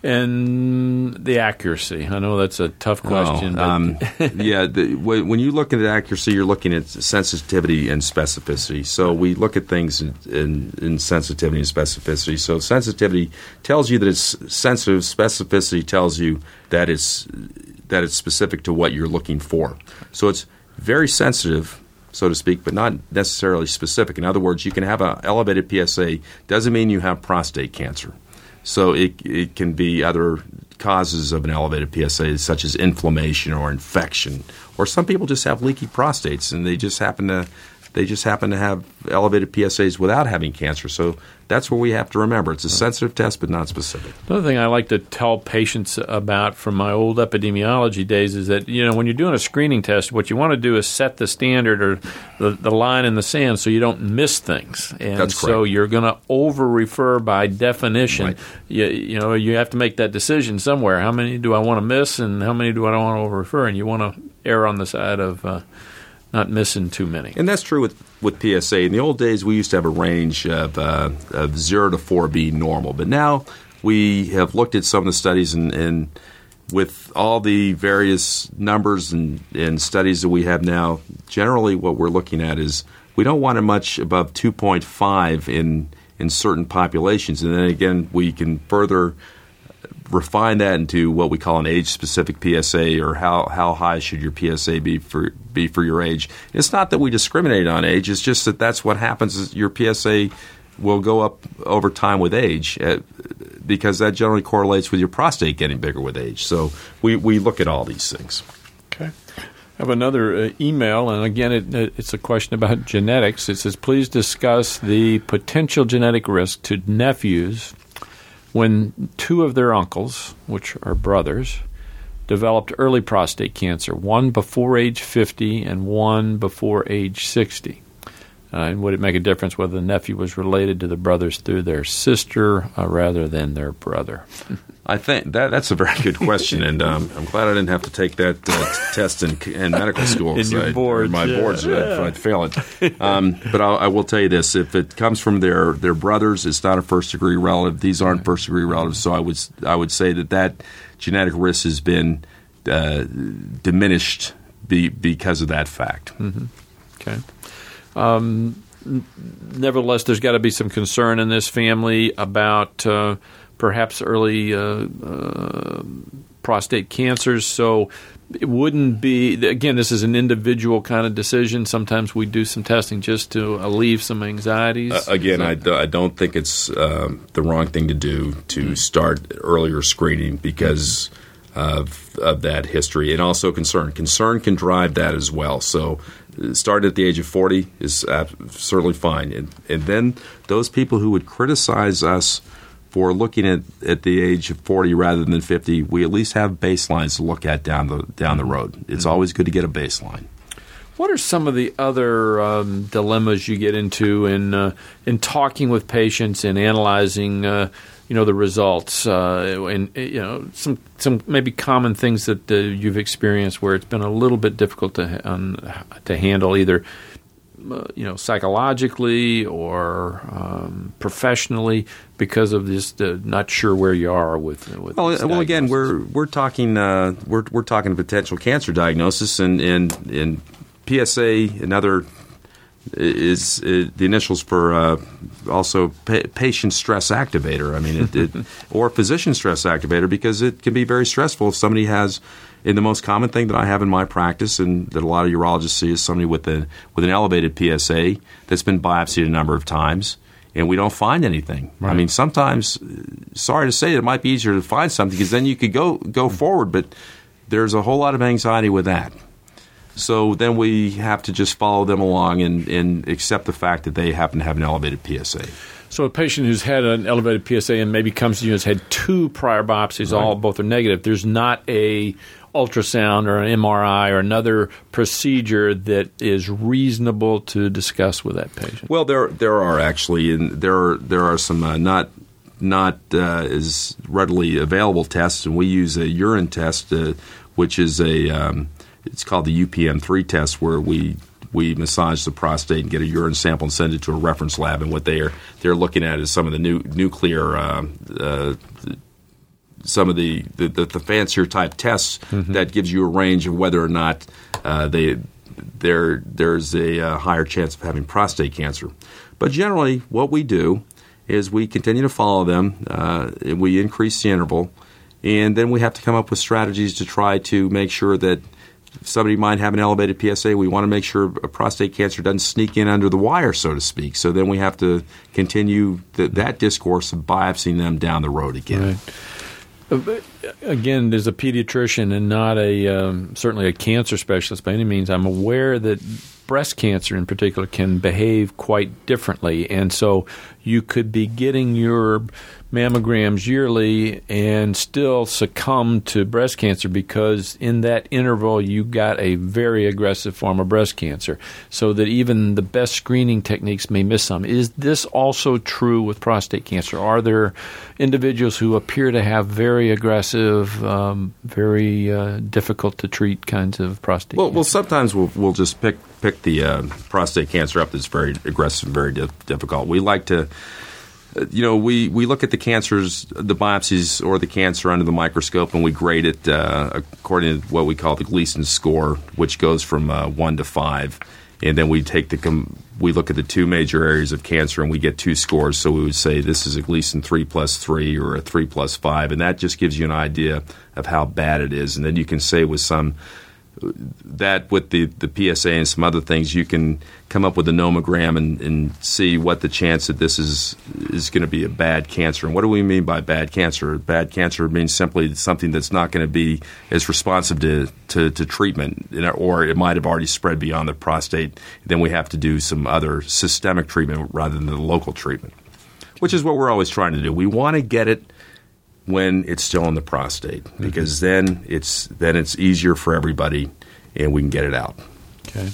And the accuracy, I know that's a tough question. Well, um, yeah, the, when you look at the accuracy, you're looking at sensitivity and specificity. So we look at things in, in, in sensitivity and specificity. So sensitivity tells you that it's sensitive. Specificity tells you that it's that it's specific to what you're looking for. So it's very sensitive, so to speak, but not necessarily specific. In other words, you can have an elevated P S A, doesn't mean you have prostate cancer. So it it can be other causes of an elevated P S A, such as inflammation or infection, or some people just have leaky prostates and they just happen to they just happen to have elevated P S As without having cancer. So that's where we have to remember. It's a sensitive test, but not specific. Another thing I like to tell patients about from my old epidemiology days is that, you know, when you're doing a screening test, what you want to do is set the standard or the, the line in the sand so you don't miss things. And that's correct. So you're going to over-refer by definition. Right. You, you know, you have to make that decision somewhere. How many do I want to miss and how many do I want to over-refer? And you want to err on the side of uh, not missing too many. And that's true with, with P S A. In the old days, we used to have a range of, uh, of zero to four being normal. But now we have looked at some of the studies, and, and with all the various numbers and, and studies that we have now, generally what we're looking at is we don't want it much above two point five in, in certain populations. And then again, we can further refine that into what we call an age-specific P S A, or how, how high should your P S A be for be for your age. It's not that we discriminate on age. It's just that that's what happens is your P S A will go up over time with age, uh, because that generally correlates with your prostate getting bigger with age. So we, we look at all these things. Okay. I have another uh, email, and again, it, it's a question about genetics. It says, please discuss the potential genetic risk to nephews when two of their uncles, which are brothers, developed early prostate cancer, one before age fifty and one before age sixty. Uh, and would it make a difference whether the nephew was related to the brothers through their sister uh, rather than their brother? I think that that's a very good question, and um, I'm glad I didn't have to take that uh, test in, in medical school. In your I, boards, my yeah. boards, yeah. I'd, I'd fail it. Um, but I'll, I will tell you this: if it comes from their, their brothers, it's not a first degree relative. These aren't first degree relatives, so I would I would say that that genetic risk has been uh, diminished be, because of that fact. Mm-hmm. Okay. Um, nevertheless, there's got to be some concern in this family about uh, perhaps early uh, uh, prostate cancers. So it wouldn't be, again, this is an individual kind of decision. Sometimes we do some testing just to alleviate some anxieties. Uh, again, I, do, I don't think it's um, the wrong thing to do to start earlier screening because of, of that history, and also concern. Concern can drive that as well. So start at the age of forty is certainly fine. And, and then those people who would criticize us for looking at, at the age of forty rather than fifty, we at least have baselines to look at down the down the road. It's mm-hmm. always good to get a baseline. What are some of the other um, dilemmas you get into in uh, in talking with patients and analyzing, uh, you know, the results, uh, and you know, some some maybe common things that uh, you've experienced where it's been a little bit difficult to um, to handle, either uh, you know, psychologically or um, professionally, because of this uh, not sure where you are with with. Well, this well, again, diagnosis. we're we're talking uh, we're we're talking potential cancer diagnosis, and and and P S A, another is uh, the initials for uh, also pa- patient stress activator. I mean, it, it, or physician stress activator, because it can be very stressful if somebody has. And the most common thing that I have in my practice, and that a lot of urologists see, is somebody with a with an elevated P S A that's been biopsied a number of times, and we don't find anything. Right. I mean, sometimes, sorry to say, it might be easier to find something because then you could go go forward, but there's a whole lot of anxiety with that. So then we have to just follow them along and, and accept the fact that they happen to have an elevated P S A. So a patient who's had an elevated P S A and maybe comes to you and has had two prior biopsies, right. all both are negative, there's not a ultrasound or an M R I or another procedure that is reasonable to discuss with that patient? Well, there there are actually, and there are, there are some uh, not not uh, as readily available tests, and we use a urine test, uh, which is a um, it's called the U P M three test, where we we massage the prostate and get a urine sample and send it to a reference lab. And what they are they're looking at is some of the new nuclear, uh, uh, some of the, the, the, the fancier type tests mm-hmm. that gives you a range of whether or not uh, they there there's a uh, higher chance of having prostate cancer. But generally, what we do is we continue to follow them. Uh, we increase the interval, and then we have to come up with strategies to try to make sure that if somebody might have an elevated P S A, we want to make sure a prostate cancer doesn't sneak in under the wire, so to speak. So then we have to continue the, that discourse of biopsying them down the road again. Right. Again, as a pediatrician and not a um, certainly a cancer specialist by any means, I'm aware that breast cancer in particular can behave quite differently. And so you could be getting your mammograms yearly and still succumb to breast cancer because in that interval you got a very aggressive form of breast cancer, so that even the best screening techniques may miss some. Is this also true with prostate cancer? Are there individuals who appear to have very aggressive, um, very uh, difficult to treat kinds of prostate well, cancer? Well, sometimes we'll, we'll just pick pick the uh, prostate cancer up that's very aggressive and very di- difficult. We like to You know, we, we look at the cancers, the biopsies or the cancer under the microscope, and we grade it uh, according to what we call the Gleason score, which goes from uh, one to five. And then we take the com- we look at the two major areas of cancer, and we get two scores. So we would say this is a Gleason three plus three or a three plus five, and that just gives you an idea of how bad it is. And then you can say with some that with the, the P S A and some other things, you can come up with a nomogram and, and see what the chance that this is is going to be a bad cancer. And what do we mean by bad cancer? Bad cancer means simply something that's not going to be as responsive to, to, to treatment, or it might have already spread beyond the prostate. Then we have to do some other systemic treatment rather than the local treatment, which is what we're always trying to do. We want to get it when it's still in the prostate, because mm-hmm. then it's then it's easier for everybody, and we can get it out. Okay.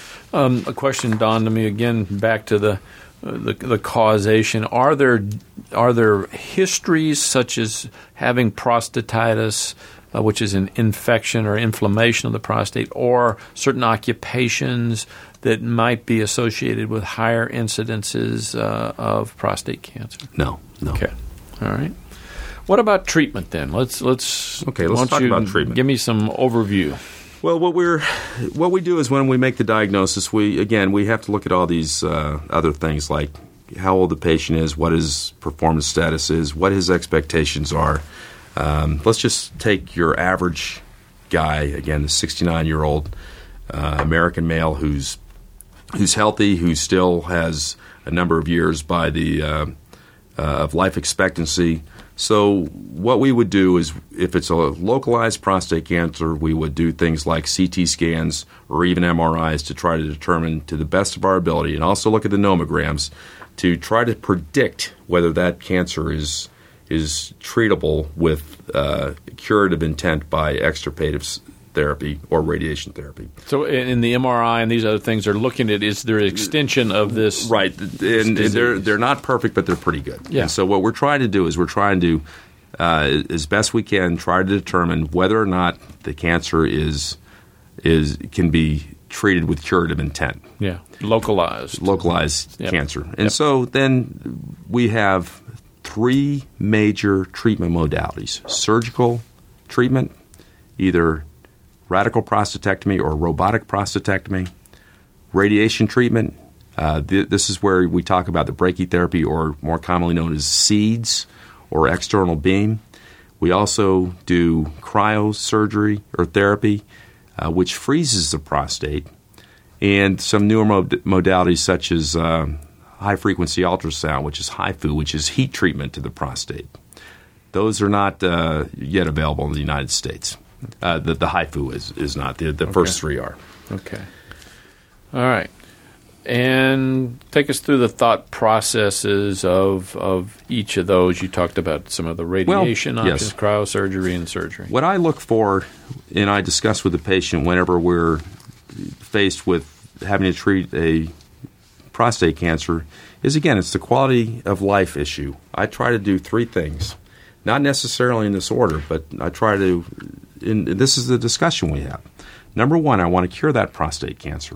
Um, a question dawned to me again. Back to the, uh, the the causation. Are there are there histories such as having prostatitis, uh, which is an infection or inflammation of the prostate, or certain occupations that might be associated with higher incidences uh, of prostate cancer? No. No. Okay. All right. What about treatment then? Let's let's okay. Let's talk about treatment. Give me some overview. Well, what we're what we do is when we make the diagnosis, we again we have to look at all these uh, other things like how old the patient is, what his performance status is, what his expectations are. Um, let's just take your average guy again, the sixty-nine-year-old uh, American male who's who's healthy, who still has a number of years by the uh, uh, of life expectancy. So what we would do is, if it's a localized prostate cancer, we would do things like C T scans or even M R Is to try to determine to the best of our ability, and also look at the nomograms to try to predict whether that cancer is is treatable with uh, curative intent by extirpative therapy or radiation therapy. So in the M R I and these other things are looking at, is there an extension of this? Right. And they're they're not perfect, but they're pretty good. Yeah. And so what we're trying to do is we're trying to, uh, as best we can, try to determine whether or not the cancer is is can be treated with curative intent. Yeah. Localized. Localized yep. cancer. And yep. so then we have three major treatment modalities: surgical treatment, either radical prostatectomy or robotic prostatectomy, radiation treatment. Uh, th- this is where we talk about the brachytherapy, or more commonly known as SEEDS or external beam. We also do cryosurgery or therapy, uh, which freezes the prostate, and some newer mod- modalities such as uh, high-frequency ultrasound, which is H I F U, which is heat treatment to the prostate. Those are not uh, yet available in the United States. Uh, the, the H I F U is, is not. The, the okay. first three are. Okay. All right. And take us through the thought processes of of each of those. You talked about some of the radiation well, options, yes. cryosurgery, and surgery. What I look for, and I discuss with the patient whenever we're faced with having to treat a prostate cancer, is, again, it's the quality of life issue. I try to do three things. Not necessarily in this order, but I try to, and this is the discussion we have. Number one, I want to cure that prostate cancer.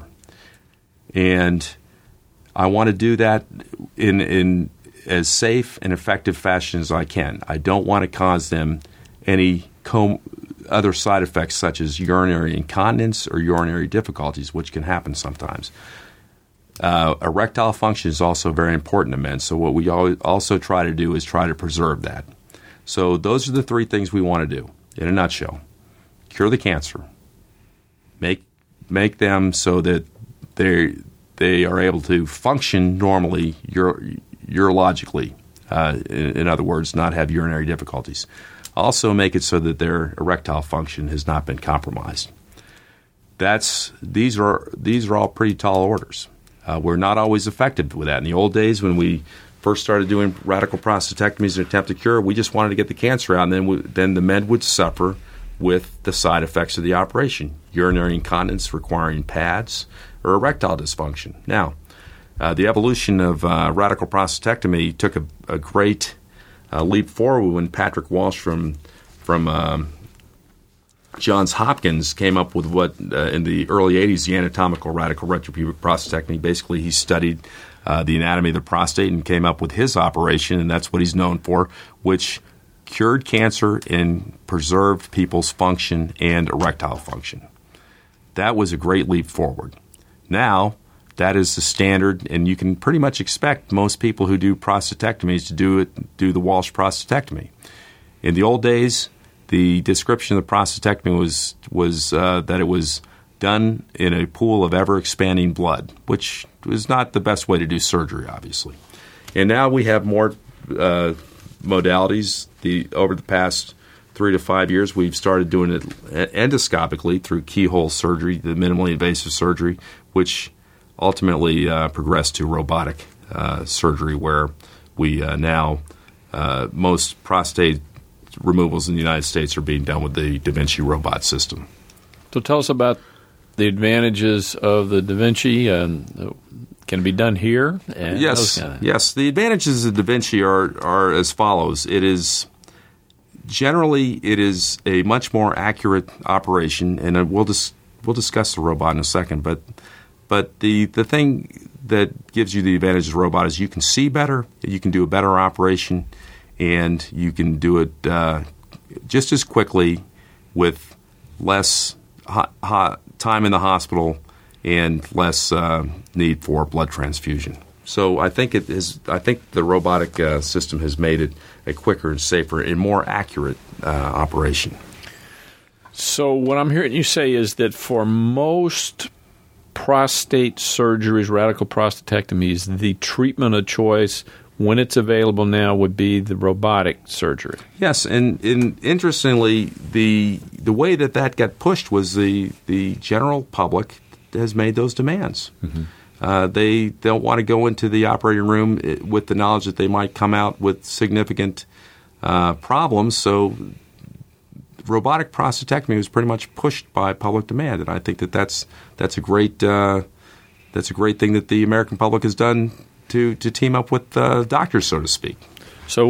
And I want to do that in in as safe and effective fashion as I can. I don't want to cause them any com- other side effects such as urinary incontinence or urinary difficulties, which can happen sometimes. Uh, erectile function is also very important to men, so what we always also try to do is try to preserve that. So those are the three things we want to do, in a nutshell. Cure the cancer. Make make them so that they they are able to function normally uro, urologically. Uh, in, in other words, not have urinary difficulties. Also make it so that their erectile function has not been compromised. That's these are these are all pretty tall orders. Uh, we're not always effective with that. In the old days, when we first started doing radical prostatectomies in an attempt to cure, we just wanted to get the cancer out, and then we, then the men would suffer with the side effects of the operation: urinary incontinence requiring pads or erectile dysfunction. Now, uh, the evolution of uh, radical prostatectomy took a, a great uh, leap forward when Patrick Walsh from from um, Johns Hopkins came up with what uh, in the early eighties, the anatomical radical retropubic prostatectomy. Basically, he studied uh, the anatomy of the prostate and came up with his operation, and that's what he's known for, which cured cancer and preserved people's function and erectile function. That was a great leap forward. now that is the standard, and you can pretty much expect most people who do prostatectomies to do it do the Walsh prostatectomy. In the old days, the description of the prostatectomy was was uh, that it was done in a pool of ever-expanding blood, which was not the best way to do surgery, obviously. And now we have more uh, modalities. The over the past three to five years, we've started doing it endoscopically through keyhole surgery, the minimally invasive surgery, which ultimately uh, progressed to robotic uh, surgery, where we uh, now uh, most prostate removals in the United States are being done with the Da Vinci robot system. So tell us about the advantages of the Da Vinci. And can it be done here? And yes, kind of... yes. The advantages of Da Vinci are are as follows. It is generally it is a much more accurate operation, and we'll dis- we'll discuss the robot in a second. But but the the thing that gives you the advantage of the robot is you can see better, you can do a better operation, and you can do it uh, just as quickly with less hot, hot time in the hospital and less uh, need for blood transfusion. So I think it is. I think the robotic uh, system has made it a quicker and safer and more accurate uh, operation. So what I'm hearing you say is that for most prostate surgeries, radical prostatectomies, the treatment of choice when it's available now would be the robotic surgery. Yes, and, and interestingly, the the way that that got pushed was the, the general public has made those demands. Mm-hmm. Uh, they don't want to go into the operating room with the knowledge that they might come out with significant uh, problems, so robotic prostatectomy was pretty much pushed by public demand, and I think that that's that's a great uh, that's a great thing that the American public has done to to team up with uh, doctors, so to speak. So,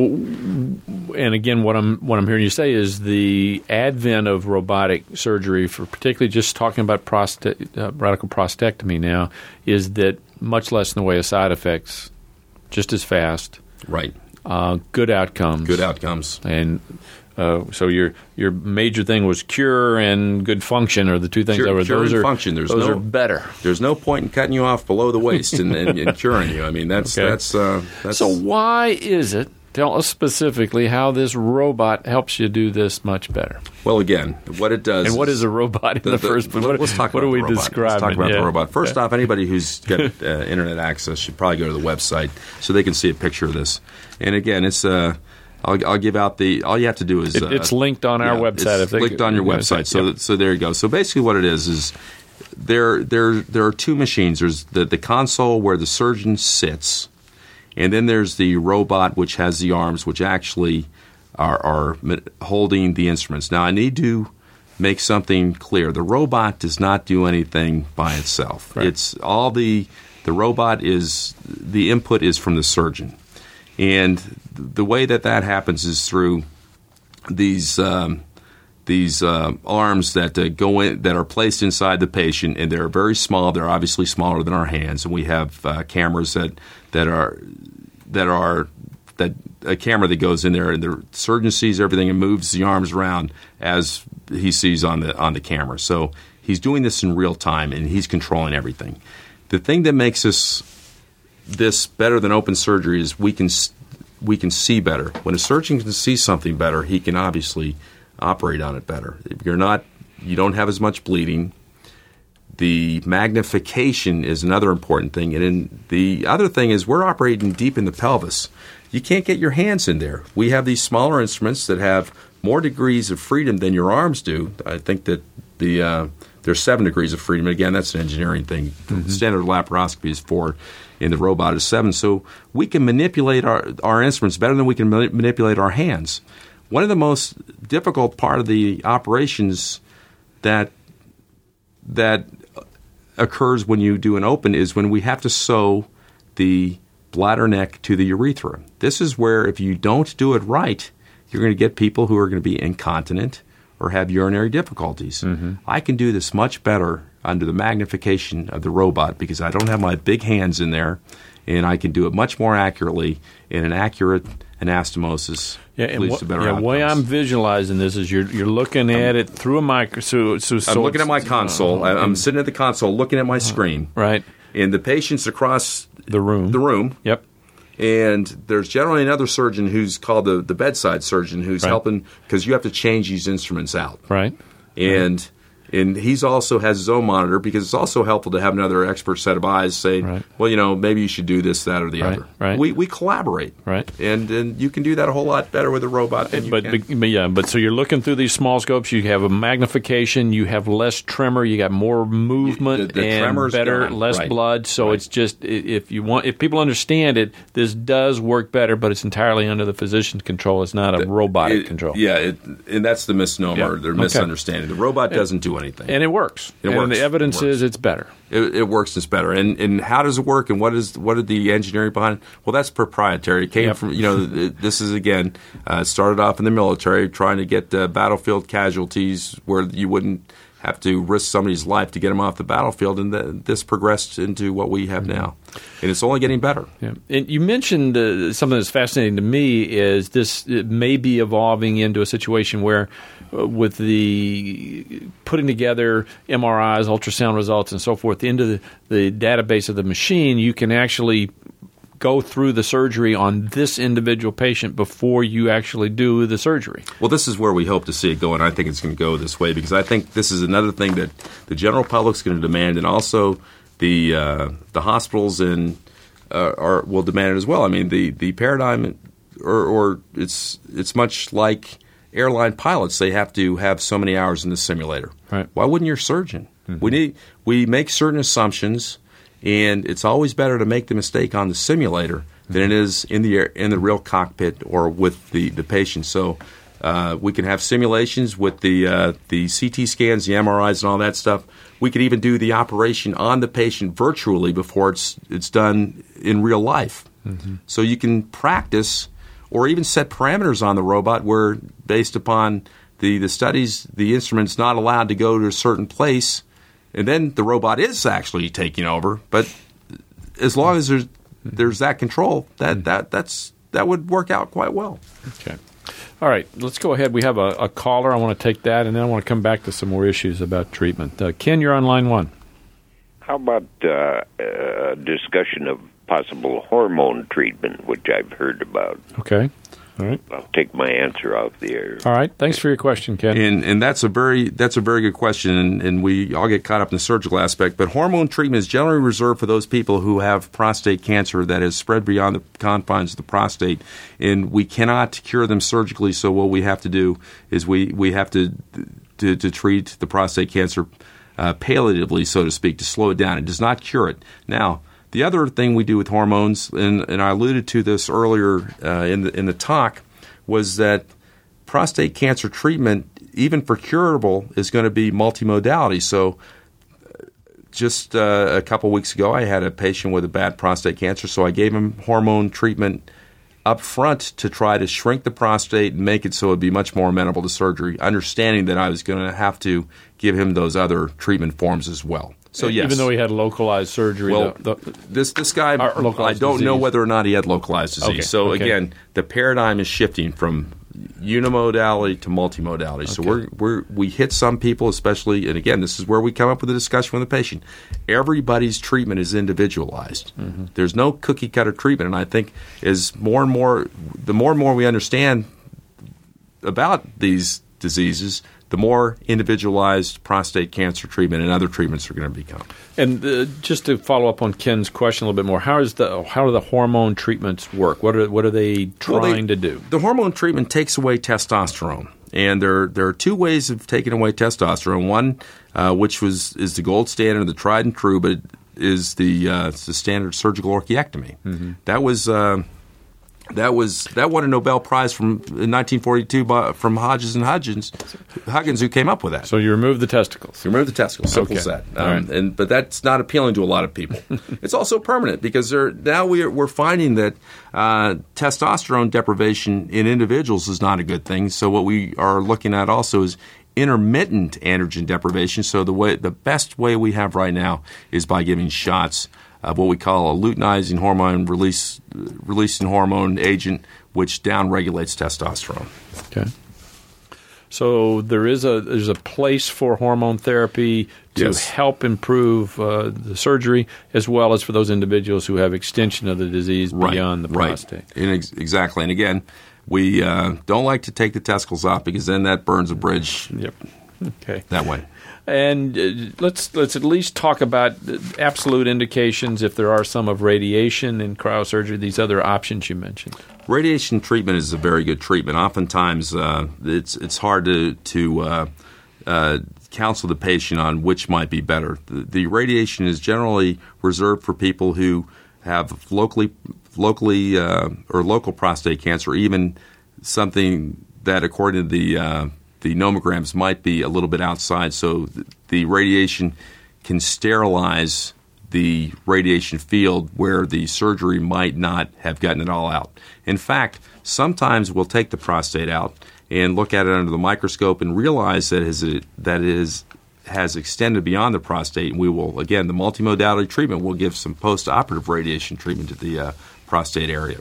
and again, what I'm what I'm hearing you say is the advent of robotic surgery, for particularly just talking about prostate, uh, radical prostatectomy now, is that much less in the way of side effects, just as fast, right? Uh, good outcomes, good outcomes, and uh, so your your major thing was cure and good function are the two things cure, that were cure those and are function. There's those no, are better. There's no point in cutting you off below the waist and, and, and curing you. I mean, that's okay. that's, uh, that's so why is it? Tell us specifically how this robot helps you do this much better. Well, again, what it does. And what is a robot in the, the, the first place? What, let's talk what about are we the robot. describing? Let's talk about yeah. the robot. First yeah. off, anybody who's got uh, internet access should probably go to the website so they can see a picture of this. And again, it's uh, I'll, I'll give out the. All you have to do is it, uh, it's linked on our yeah, website. It's if they linked on your website. website. So yep. so there you go. So basically, what it is is there there there are two machines. There's the the console where the surgeon sits, and then there's the robot which has the arms which actually are, are holding the instruments. Now, I need to make something clear. The robot does not do anything by itself. Right. It's all the the robot is the input is from the surgeon, and the way that that happens is through these um, these uh, arms that uh, go in that are placed inside the patient, and they're very small. They're obviously smaller than our hands, and we have uh, cameras that that are that are that a camera that goes in there, and the surgeon sees everything and moves the arms around as he sees on the on the camera. So he's doing this in real time, and he's controlling everything. The thing that makes this this better than open surgery is we can we can see better. When a surgeon can see something better, he can obviously operate on it better. If you're not, you don't have as much bleeding. The magnification is another important thing, and in the other thing is we're operating deep in the pelvis. You can't get your hands in there. We have these smaller instruments that have more degrees of freedom than your arms do. I think that the uh, there's seven degrees of freedom. Again, that's an engineering thing. Mm-hmm. Standard laparoscopy is four, and the robot is seven. So we can manipulate our, our instruments better than we can ma- manipulate our hands. One of the most difficult part of the operations that that occurs when you do an open is when we have to sew the bladder neck to the urethra. This is where if you don't do it right, you're going to get people who are going to be incontinent or have urinary difficulties. Mm-hmm. I can do this much better under the magnification of the robot because I don't have my big hands in there, and I can do it much more accurately in an accurate anastomosis Yeah, and leads what, to better yeah, outcomes. the way I'm visualizing this is you're you're looking at I'm, it through a micro. So, so, so I'm looking at my console. Uh, I, I'm sitting at the console looking at my screen. Right. And the patient's across the room. The room. Yep. And there's generally another surgeon who's called the, the bedside surgeon who's right. helping because you have to change these instruments out. Right. And right. and he's also has his own monitor because it's also helpful to have another expert set of eyes saying, right. well, you know, maybe you should do this, that, or the right. other. Right. We we collaborate. Right. And and you can do that a whole lot better with a robot than you but, can. But, but yeah, but so you're looking through these small scopes. You have a magnification. You have less tremor. You got more movement the, the and tremor's better, gone. less right. blood. So right. it's just if you want, if people understand it, this does work better. But it's entirely under the physician's control. It's not a the, robotic it, control. Yeah, it, and that's the misnomer. Yeah. They're Okay. misunderstanding. The robot doesn't do anything, and it works. It and works. the evidence it works. is it's better. It, it works. It's better. And and how does it work? And what is what are the engineering behind it? Well, that's proprietary. It came yep. from you know this is again uh, started off in the military trying to get uh, battlefield casualties where you wouldn't have to risk somebody's life to get them off the battlefield, and the, this progressed into what we have now, and it's only getting better. Yeah. And you mentioned uh, something that's fascinating to me is this it may be evolving into a situation where uh, with the putting together M R Is, ultrasound results, and so forth into the, the database of the machine, you can actually go through the surgery on this individual patient before you actually do the surgery. Well, this is where we hope to see it go, and I think it's going to go this way because I think this is another thing that the general public's going to demand, and also the uh, the hospitals and uh, are will demand it as well. I mean, the the paradigm, or, or it's it's much like airline pilots. They have to have so many hours in the simulator. Right. Why wouldn't your surgeon? Mm-hmm. We need we make certain assumptions. And it's always better to make the mistake on the simulator than it is in the air, in the real cockpit or with the, the patient. So uh, we can have simulations with the uh, the C T scans, the M R Is, and all that stuff. We could even do the operation on the patient virtually before it's it's done in real life. Mm-hmm. So you can practice or even set parameters on the robot where, based upon the, the studies, the instrument's not allowed to go to a certain place. And then the robot is actually taking over, but as long as there's there's that control, that that that's that would work out quite well. Okay. All right, let's go ahead. We have a, a caller. I want to take that, and then I want to come back to some more issues about treatment. Uh, Ken, you're on line one. How about uh, a discussion of possible hormone treatment, which I've heard about? Okay. All right. I'll take my answer off the air. All right. Thanks for your question, Ken. And and that's a very that's a very good question, and, and we all get caught up in the surgical aspect. But hormone treatment is generally reserved for those people who have prostate cancer that has spread beyond the confines of the prostate, and we cannot cure them surgically. So what we have to do is we, we have to, to to treat the prostate cancer uh, palliatively, so to speak, to slow it down. It does not cure it. Now, the other thing we do with hormones, and, and I alluded to this earlier uh, in the in the talk, was that prostate cancer treatment, even for curable, is going to be multimodality. So just uh, a couple weeks ago, I had a patient with a bad prostate cancer, so I gave him hormone treatment up front to try to shrink the prostate and make it so it would be much more amenable to surgery, understanding that I was going to have to give him those other treatment forms as well. So yes, even though he had localized surgery. Well, the, the, this this guy, I don't disease. know whether or not he had localized disease. Okay, so okay. again, the paradigm is shifting from unimodality to multimodality. Okay. So we're we're we hit some people, especially, and again, this is where we come up with a discussion with the patient. Everybody's treatment is individualized. Mm-hmm. There's no cookie cutter treatment, and I think as more and more, the more and more we understand about these diseases, the more individualized prostate cancer treatment and other treatments are going to become. And uh, just to follow up on Ken's question a little bit more, how is the how do the hormone treatments work? What are what are they trying well, they, to do? The hormone treatment takes away testosterone, and there there are two ways of taking away testosterone. One, uh, which was is the gold standard, the tried and true, but is the uh, it's the standard surgical orchiectomy. Mm-hmm. That was. Uh, That was that won a Nobel Prize from in nineteen forty-two by, from Hodges and Huggins, Huggins, who came up with that. So you remove the testicles. You remove the testicles. Simple okay. as that. All Um, right. and but that's not appealing to a lot of people. It's also permanent because they're, now we're we're finding that uh, testosterone deprivation in individuals is not a good thing. So what we are looking at also is intermittent androgen deprivation. So the way the best way we have right now is by giving shots. of what we call a luteinizing hormone release releasing hormone agent, which downregulates testosterone. Okay. So there is a there's a place for hormone therapy to Yes. help improve uh, the surgery, as well as for those individuals who have extension of the disease Right, beyond the right. prostate. And ex- exactly. And again, we uh, don't like to take the testicles off because then that burns a bridge Yep. Okay. that way. And uh, let's let's at least talk about the absolute indications, if there are some, of radiation and cryosurgery, these other options you mentioned. Radiation treatment is a very good treatment. Oftentimes, uh, it's it's hard to to uh, uh, counsel the patient on which might be better. The, the radiation is generally reserved for people who have locally locally uh, or local prostate cancer, or even something that, according to the uh, the nomograms, might be a little bit outside. So th- the radiation can sterilize the radiation field where the surgery might not have gotten it all out. In fact, sometimes we'll take the prostate out and look at it under the microscope and realize that is it, that it is has extended beyond the prostate. And we will, again, the multimodality treatment will give some post-operative radiation treatment to the uh, prostate area.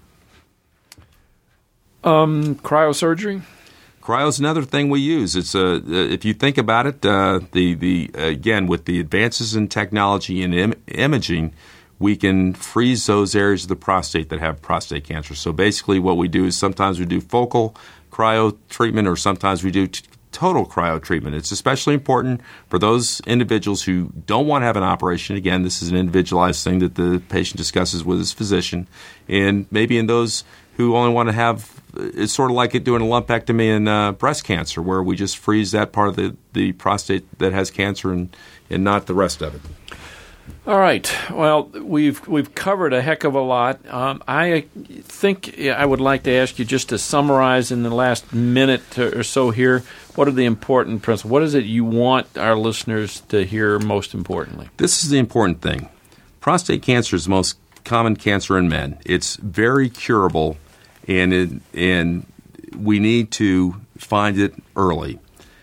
Um, cryosurgery? Cryo is another thing we use. It's a, if you think about it, uh, the the again with the advances in technology and Im- imaging, we can freeze those areas of the prostate that have prostate cancer. So basically, what we do is sometimes we do focal cryo treatment, or sometimes we do t- total cryo treatment. It's especially important for those individuals who don't want to have an operation. Again, this is an individualized thing that the patient discusses with his physician, and maybe in those who only want to have, it's sort of like it doing a lumpectomy in uh, breast cancer, where we just freeze that part of the, the prostate that has cancer and, and not the rest of it. All right. Well, we've we've covered a heck of a lot. Um, I think I would like to ask you just to summarize in the last minute or so here, what are the important principles? What is it you want our listeners to hear most importantly? This is the important thing. Prostate cancer is the most common cancer in men. It's very curable, and it, and we need to find it early.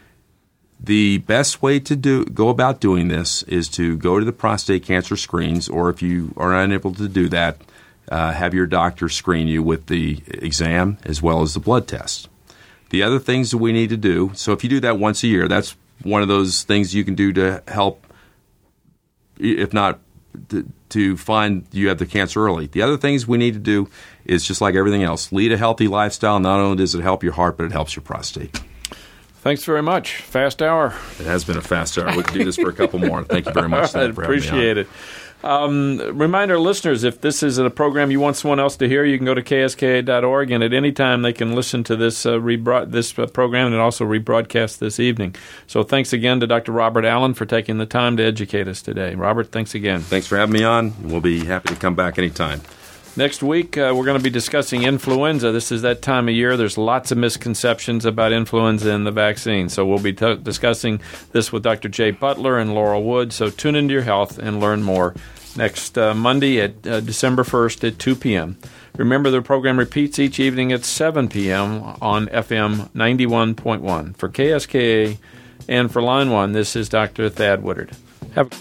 The best way to do go about doing this is to go to the prostate cancer screens, or if you are unable to do that, uh, have your doctor screen you with the exam as well as the blood test. The other things that we need to do, so if you do that once a year, that's one of those things you can do to help, if not to, to find you have the cancer early. The other things we need to do is just like everything else, lead a healthy lifestyle. Not only does it help your heart, but it helps your prostate. Thanks very much. Fast hour. It has been a fast hour. We could do this for a couple more. Thank you very much. I appreciate it. Um, remind our listeners, if this is a program you want someone else to hear, you can go to K S K A dot org, and at any time they can listen to this uh, rebro- this uh, program and also rebroadcast this evening. So thanks again to Doctor Robert Allen for taking the time to educate us today. Robert, thanks again. Thanks for having me on. We'll be happy to come back anytime. Next week, uh, we're going to be discussing influenza. This is that time of year. There's lots of misconceptions about influenza and the vaccine. So we'll be t- discussing this with Doctor Jay Butler and Laurel Wood. So tune into your health and learn more next uh, Monday at uh, December first at two p.m. Remember, the program repeats each evening at seven p.m. on F M ninety-one point one. For K S K A and for Line one, this is Doctor Thad Woodard. Have a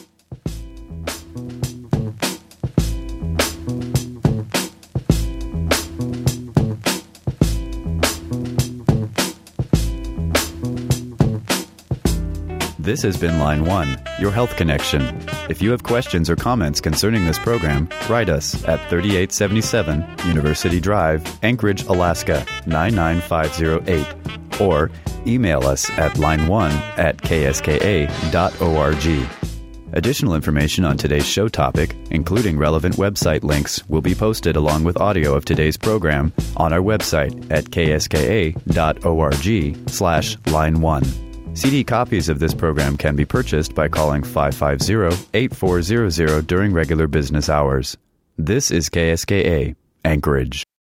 This has been Line one, your health connection. If you have questions or comments concerning this program, write us at thirty-eight seventy-seven University Drive, Anchorage, Alaska, nine nine five zero eight, or email us at line one at k s k a dot org. Additional information on today's show topic, including relevant website links, will be posted along with audio of today's program on our website at k s k a dot org slash line one. C D copies of this program can be purchased by calling five five zero, eight four zero zero during regular business hours. This is K S K A, Anchorage.